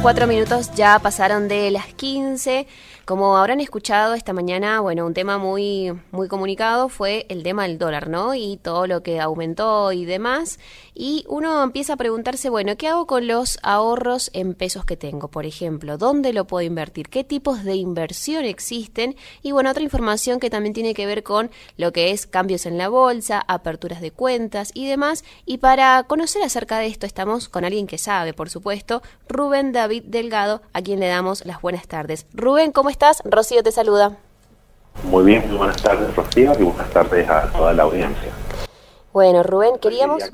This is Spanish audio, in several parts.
4 minutos ya pasaron de las 15. Como habrán escuchado esta mañana, bueno, un tema muy comunicado fue el tema del dólar, ¿no? Y todo lo que aumentó y demás. Y uno empieza a preguntarse, bueno, ¿qué hago con los ahorros en pesos que tengo? Por ejemplo, ¿dónde lo puedo invertir? ¿Qué tipos de inversión existen? Y bueno, otra información que también tiene que ver con lo que es cambios en la bolsa, aperturas de cuentas y demás. Y para conocer acerca de esto estamos con alguien que sabe, por supuesto, Rubén David Delgado, a quien le damos las buenas tardes. Rubén, ¿cómo estás? Rocío te saluda. Muy bien, muy buenas tardes, Rocío, y buenas tardes a toda la audiencia. Bueno, Rubén, queríamos...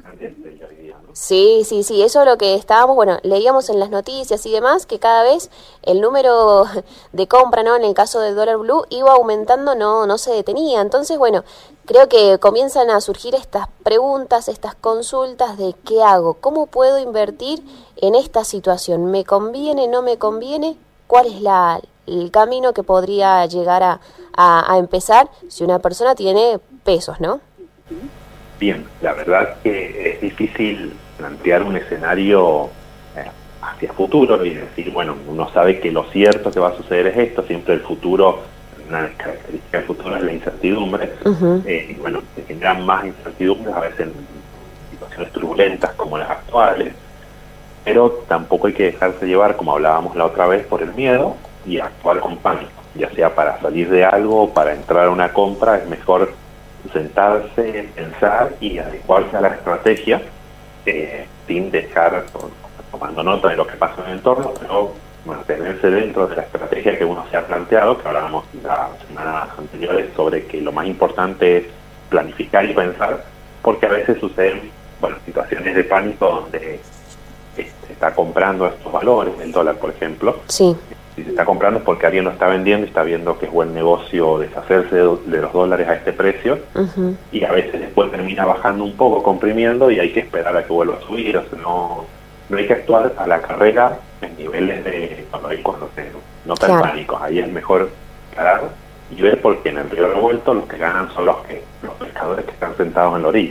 Sí, eso es lo que estábamos, bueno, leíamos en las noticias y demás, que cada vez el número de compra, ¿no? En el caso del dólar blue iba aumentando, no se detenía. Entonces, bueno, creo que comienzan a surgir estas preguntas, estas consultas de ¿qué hago? ¿Cómo puedo invertir en esta situación? ¿Me conviene, no me conviene? ¿Cuál es el camino que podría llegar a empezar si una persona tiene pesos, ¿no? Bien, la verdad que es difícil plantear un escenario hacia futuro y decir, bueno, uno sabe que lo cierto que va a suceder es esto, siempre el futuro, una característica del futuro es la incertidumbre, y bueno, se generan más incertidumbres a veces en situaciones turbulentas como las actuales, pero tampoco hay que dejarse llevar, como hablábamos la otra vez, por el miedo y actuar con pánico, ya sea para salir de algo o para entrar a una compra. Es mejor sentarse, pensar y adecuarse a la estrategia sin dejar, tomando nota de lo que pasa en el entorno, pero mantenerse dentro de la estrategia que uno se ha planteado, que hablábamos las semanas anteriores sobre que lo más importante es planificar y pensar, porque a veces suceden situaciones de pánico donde se está comprando estos valores, el dólar por ejemplo. Sí. Si se está comprando es porque alguien lo está vendiendo y está viendo que es buen negocio deshacerse de los dólares a este precio, y a veces después termina bajando un poco, comprimiendo, y hay que esperar a que vuelva a subir. O sea, no hay que actuar a la carrera en niveles de cuando se notan claro. pánicos. Ahí es mejor parar y ver, porque en el río revuelto los que ganan son los pescadores que están sentados en la orilla.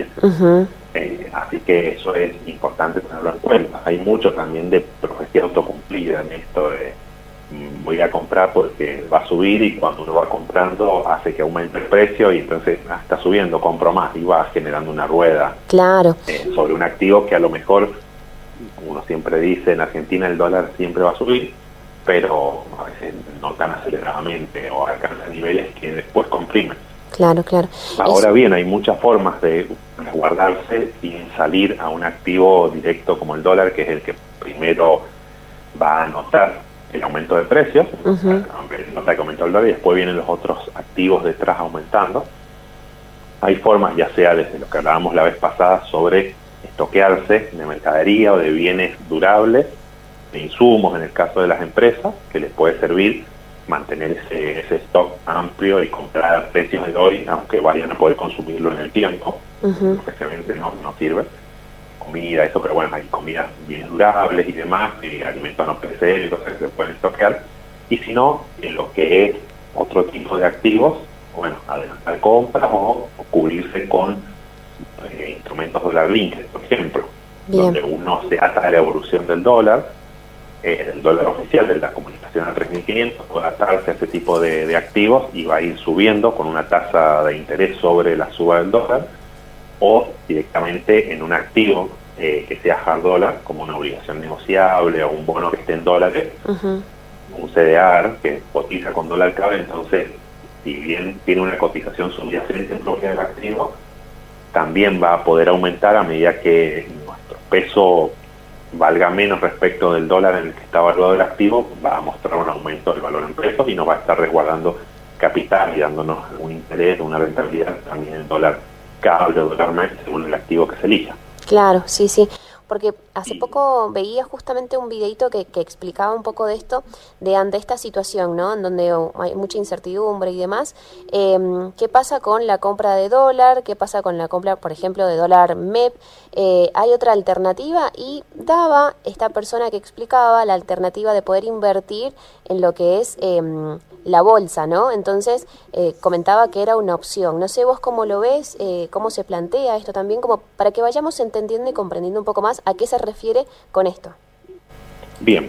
Así que eso es importante tenerlo en cuenta. Hay mucho también de profecía autocumplida en esto de voy a comprar porque va a subir, y cuando uno va comprando hace que aumente el precio y entonces está subiendo, compro más, y va generando una rueda sobre un activo que a lo mejor, uno siempre dice, en Argentina el dólar siempre va a subir, pero a veces no tan aceleradamente o alcanza niveles que después comprimen. Claro. Ahora bien, hay muchas formas de resguardarse sin salir a un activo directo como el dólar, que es el que primero va a notar el aumento de precios, aunque nota que aumentó el dólar, y después vienen los otros activos detrás aumentando. Hay formas, ya sea desde lo que hablábamos la vez pasada sobre estoquearse de mercadería o de bienes durables, de insumos en el caso de las empresas, que les puede servir mantener ese stock amplio y comprar a precios de hoy, aunque vayan a poder consumirlo en el tiempo, especialmente no sirve. Comida, eso, pero bueno, hay comidas bien durables y demás, alimentos no perecederos, cosas que se pueden estoquear. Y si no, en lo que es otro tipo de activos, bueno, adelantar compras o cubrirse con instrumentos dólar linked, por ejemplo, donde uno se ata a la evolución del dólar oficial de la comunicación a 3.500, puede atarse a ese tipo de activos y va a ir subiendo con una tasa de interés sobre la suba del dólar, o directamente en un activo que sea hard dólar, como una obligación negociable o un bono que esté en dólares, un CDR que cotiza con dólar clave. Entonces, si bien tiene una cotización subyacente propia del activo, también va a poder aumentar a medida que nuestro peso valga menos respecto del dólar en el que está evaluado el activo. Va a mostrar un aumento del valor en pesos y nos va a estar resguardando capital y dándonos un interés, una rentabilidad también en dólar cable o dólar MEP, según el activo que se elija. Claro, sí, porque hace poco veía justamente un videito que explicaba un poco de esto, de ante esta situación, ¿no? En donde hay mucha incertidumbre y demás. ¿Qué pasa con la compra de dólar? ¿Qué pasa con la compra, por ejemplo, de dólar MEP? ¿Hay otra alternativa? Y daba esta persona que explicaba la alternativa de poder invertir en lo que es la bolsa, ¿no? Entonces comentaba que era una opción. No sé vos cómo lo ves, cómo se plantea esto también, como para que vayamos entendiendo y comprendiendo un poco más a qué se refiere con esto. Bien,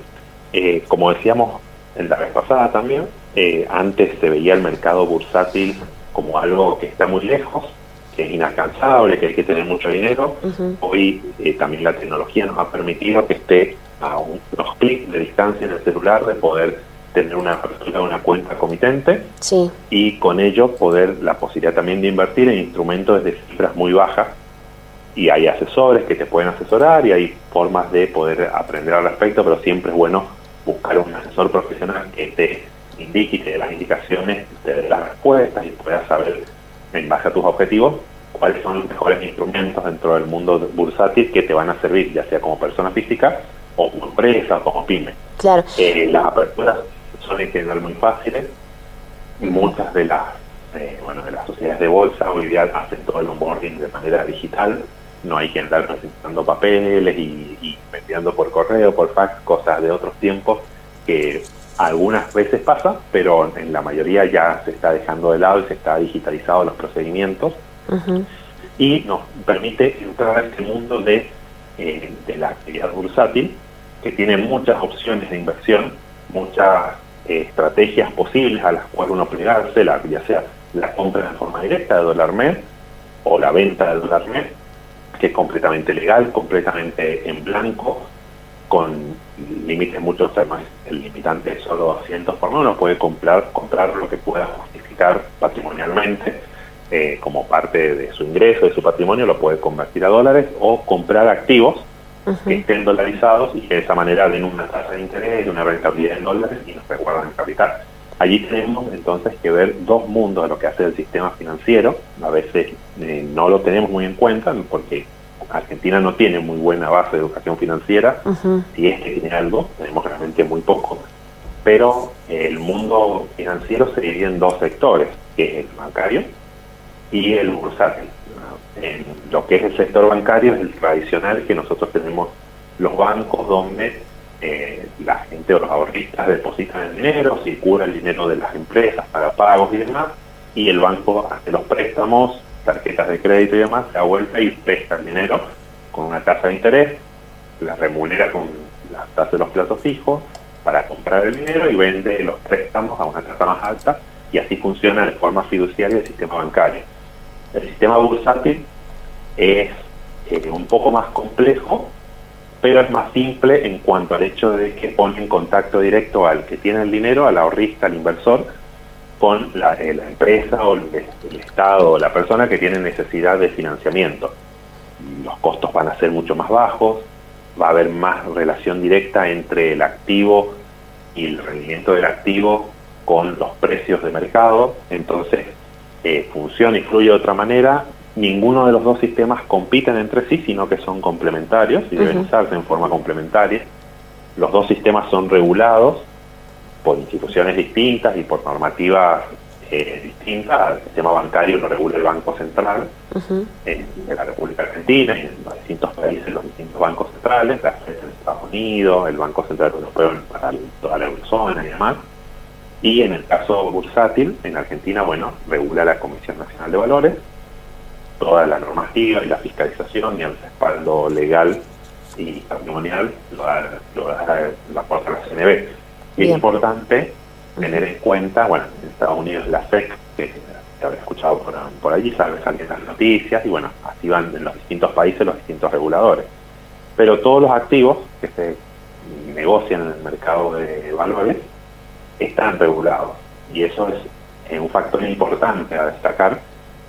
Como decíamos en la vez pasada también, antes se veía el mercado bursátil como algo que está muy lejos, que es inalcanzable, que hay que tener mucho dinero. Hoy también la tecnología nos ha permitido que esté a unos clics de distancia en el celular de poder tener una apertura de una cuenta comitente, sí, y con ello poder la posibilidad también de invertir en instrumentos de cifras muy bajas, y hay asesores que te pueden asesorar y hay formas de poder aprender al respecto, pero siempre es bueno buscar un asesor profesional que te indique y te dé las indicaciones, te dé las respuestas y puedas saber en base a tus objetivos cuáles son los mejores instrumentos dentro del mundo bursátil que te van a servir, ya sea como persona física o como empresa o como pyme. claro. Las aperturas son en general muy fáciles. Muchas de las de las sociedades de bolsa hoy día hacen todo el onboarding de manera digital. No hay que andar presentando papeles y enviando por correo, por fax, cosas de otros tiempos que algunas veces pasa, pero en la mayoría ya se está dejando de lado y se está digitalizado los procedimientos. Y nos permite entrar a este mundo de la actividad bursátil, que tiene muchas opciones de inversión, muchas estrategias posibles a las cuales uno plegarse, ya sea la compra de forma directa de dólar MEP o la venta de dólar MEP, que es completamente legal, completamente en blanco, con límites mucho más. El limitante es solo 200 por mes. Uno puede comprar lo que pueda justificar patrimonialmente, como parte de su ingreso, de su patrimonio, lo puede convertir a dólares o comprar activos que estén dolarizados y que de esa manera den una tasa de interés y una rentabilidad en dólares y nos resguardan el capital. Allí tenemos entonces que ver dos mundos de lo que hace el sistema financiero. A veces no lo tenemos muy en cuenta porque Argentina no tiene muy buena base de educación financiera. Si es que tiene algo, tenemos realmente muy poco. Pero el mundo financiero se divide en dos sectores, que es el bancario y el bursátil. En lo que es el sector bancario es el tradicional, que nosotros tenemos los bancos donde la gente o los ahorristas depositan el dinero, circula el dinero de las empresas para pagos y demás, y el banco hace los préstamos, tarjetas de crédito y demás, se da vuelta y presta el dinero con una tasa de interés, la remunera con la tasa de los plazos fijos para comprar el dinero y vende los préstamos a una tasa más alta, y así funciona de forma fiduciaria el sistema bancario. El sistema bursátil es un poco más complejo, pero es más simple en cuanto al hecho de que pone en contacto directo al que tiene el dinero, al ahorrista, al inversor, con la empresa o el Estado o la persona que tiene necesidad de financiamiento. Los costos van a ser mucho más bajos, va a haber más relación directa entre el activo y el rendimiento del activo con los precios de mercado. Entonces funciona y fluye de otra manera. Ninguno de los dos sistemas compiten entre sí, sino que son complementarios y deben usarse en forma complementaria. Los dos sistemas son regulados por instituciones distintas y por normativas distintas. El sistema bancario lo regula el Banco Central de la República Argentina y en los distintos países, los distintos bancos centrales, la FED en Estados Unidos, el Banco Central Europeo para toda la eurozona y demás. Y en el caso bursátil, en Argentina, regula la Comisión Nacional de Valores, toda la normativa y la fiscalización y el respaldo legal y patrimonial lo aporta la CNB. Y es importante tener en cuenta, en Estados Unidos la SEC, que habré escuchado por allí, salen las noticias, y así van en los distintos países los distintos reguladores. Pero todos los activos que se negocian en el mercado de valores están regulados, y eso es un factor importante a destacar.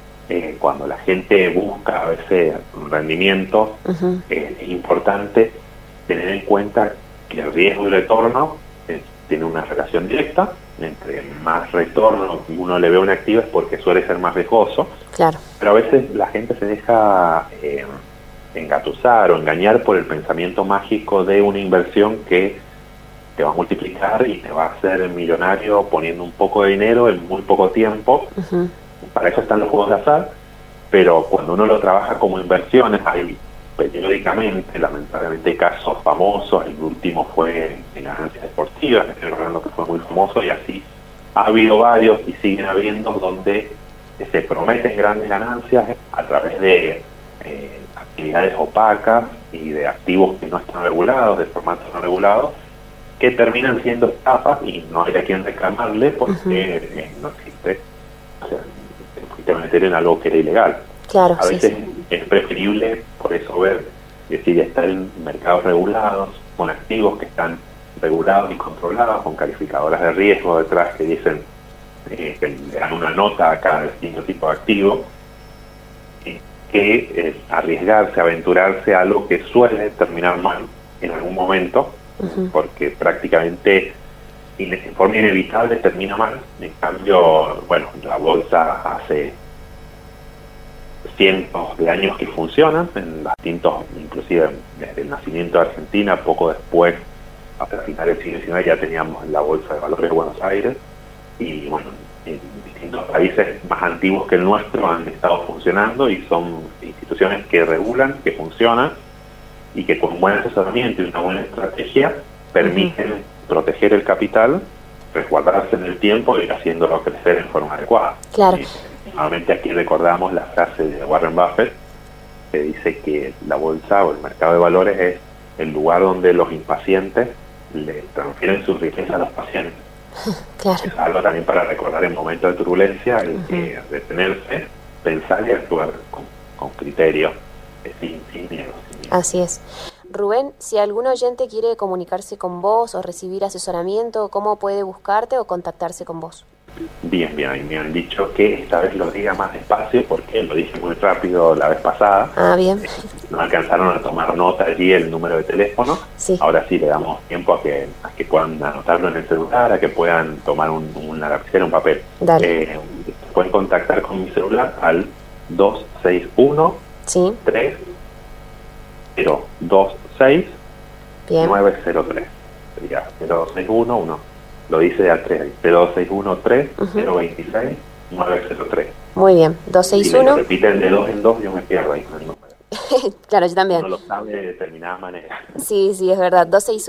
Cuando la gente busca a veces un rendimiento, es importante tener en cuenta que el riesgo y retorno tiene una relación directa. Entre más retorno uno le ve a un activo es porque suele ser más riesgoso. Claro. Pero a veces la gente se deja engatusar o engañar por el pensamiento mágico de una inversión que te va a multiplicar y te va a hacer millonario poniendo un poco de dinero en muy poco tiempo. Para eso están los juegos de azar, pero cuando uno lo trabaja como inversiones, hay periódicamente, lamentablemente, casos famosos. El último fue en ganancias deportivas, que estoy recordando que fue muy famoso, y así ha habido varios y siguen habiendo, donde se prometen grandes ganancias a través de actividades opacas y de activos que no están regulados, de formatos no regulados, que terminan siendo estafas y no hay a quien reclamarle porque no existe, o sea, te fuiste a meter en algo que era ilegal. Claro, a veces es preferible, por eso ver, es decir, estar en mercados regulados, con activos que están regulados y controlados, con calificadoras de riesgo detrás que dicen que le dan una nota a cada distinto tipo de activo, que arriesgarse, aventurarse a algo que suele terminar mal en algún momento, porque prácticamente en forma inevitable termina mal. En cambio, bueno, la bolsa hace cientos de años que funcionan en distintos, inclusive desde el nacimiento de Argentina, poco después, hasta finales del siglo XIX, ya teníamos la Bolsa de Valores de Buenos Aires, y bueno, en distintos países más antiguos que el nuestro han estado funcionando y son instituciones que regulan, que funcionan y que con buen asesoramiento y una buena estrategia permiten proteger el capital, resguardarse en el tiempo y ir haciéndolo crecer en forma adecuada. Claro. Nuevamente aquí recordamos la frase de Warren Buffett, que dice que la bolsa o el mercado de valores es el lugar donde los impacientes le transfieren su riqueza a los pacientes. Claro. Es algo también para recordar en momentos de turbulencia, el que detenerse, pensar y actuar con criterio, sin miedo. Así es. Rubén, si algún oyente quiere comunicarse con vos o recibir asesoramiento, ¿cómo puede buscarte o contactarse con vos? Bien, me han dicho que esta vez lo diga más despacio porque lo dije muy rápido la vez pasada. Ah, bien. No alcanzaron a tomar nota allí el número de teléfono. Sí. Ahora sí le damos tiempo a que puedan anotarlo en el celular, a que puedan tomar una lapicera, un papel. Dale. Pueden contactar con mi celular al 261 sí. 3026 Bien. 903. Sería 0611. Lo dice de a 3, 0261 026 903. Muy bien, 261. Si me repiten de 2 en 2, yo me pierdo ahí con el número. Claro, yo también. Uno lo sabe de determinada manera. Sí, es verdad.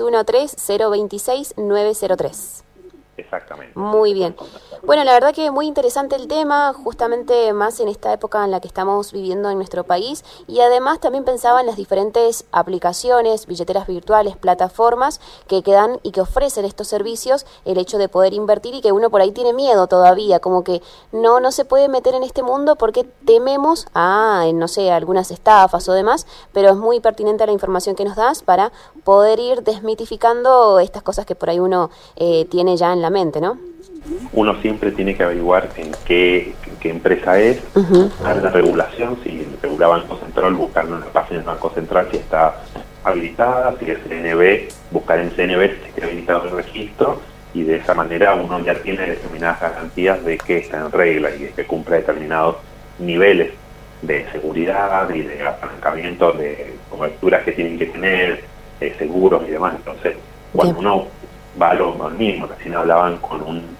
261-026-903. Exactamente. Muy bien. Bueno, la verdad que muy interesante el tema, justamente más en esta época en la que estamos viviendo en nuestro país, y además también pensaba en las diferentes aplicaciones, billeteras virtuales, plataformas que dan y que ofrecen estos servicios, el hecho de poder invertir y que uno por ahí tiene miedo todavía, como que no se puede meter en este mundo porque tememos no sé, algunas estafas o demás, pero es muy pertinente la información que nos das para poder ir desmitificando estas cosas que por ahí uno tiene ya en la mente, ¿no? Uno siempre tiene que averiguar en qué empresa es, buscar la regulación, si regula Banco Central, buscarlo en la página del Banco Central si está habilitada, si es CNB, buscar en CNB si está habilitado el registro, y de esa manera uno ya tiene determinadas garantías de que está en regla y de que cumple determinados niveles de seguridad y de apalancamiento de coberturas que tienen que tener, seguros y demás. Entonces, cuando uno va a lo mismo, recién hablaban con un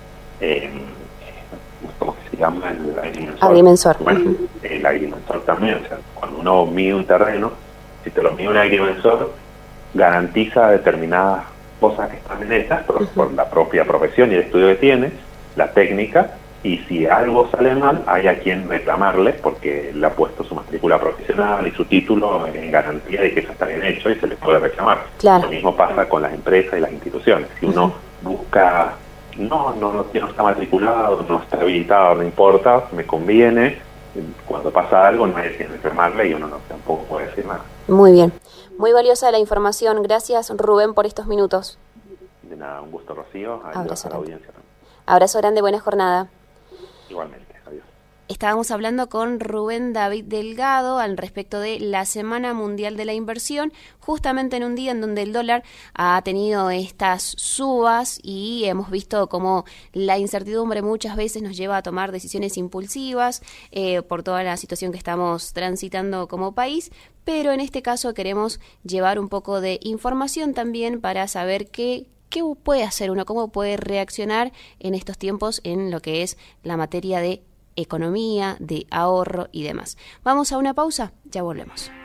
¿cómo se llama? El agrimensor. Bueno, el agrimensor también, o sea, cuando uno mide un terreno, si te lo mide un agrimensor, garantiza determinadas cosas que están en estas por la propia profesión y el estudio que tiene, la técnica, y si algo sale mal, hay a quien reclamarle porque le ha puesto su matrícula profesional y su título en garantía de que eso está bien hecho y se le puede reclamar. Claro. Lo mismo pasa con las empresas y las instituciones. Si uno busca, no está matriculado, no está habilitado, no importa, me conviene, cuando pasa algo no hay quien reclamarle y uno tampoco puede decir nada. Muy bien. Muy valiosa la información. Gracias, Rubén, por estos minutos. De nada, un gusto, Rocío. Adiós a la audiencia también. Abrazo grande, buena jornada. Igualmente, adiós. Estábamos hablando con Rubén David Delgado al respecto de la Semana Mundial de la Inversión, justamente en un día en donde el dólar ha tenido estas subas y hemos visto cómo la incertidumbre muchas veces nos lleva a tomar decisiones impulsivas por toda la situación que estamos transitando como país, pero en este caso queremos llevar un poco de información también para saber qué puede hacer uno, cómo puede reaccionar en estos tiempos en lo que es la materia de economía, de ahorro y demás. Vamos a una pausa, ya volvemos.